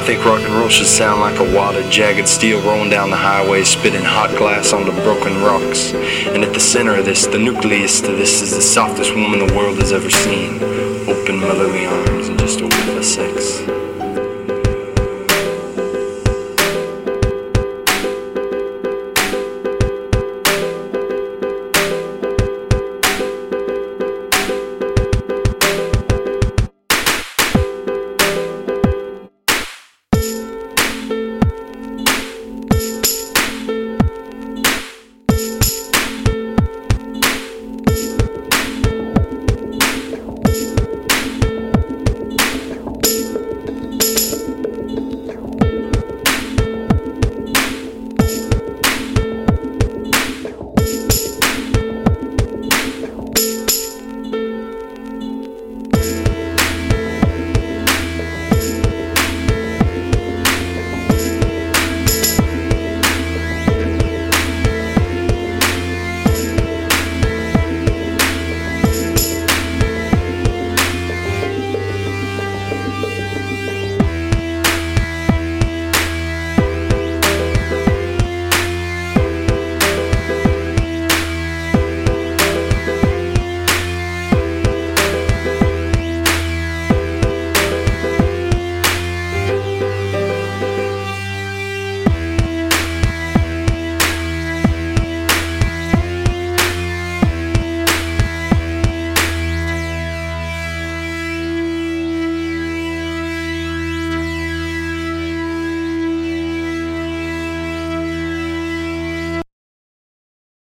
think rock and roll should sound like a wad of jagged steel rolling down the highway, spitting hot glass onto broken rocks. And at the center of this, the nucleus to this, is the softest woman the world has ever seen. Open motherly arms and just open for sex.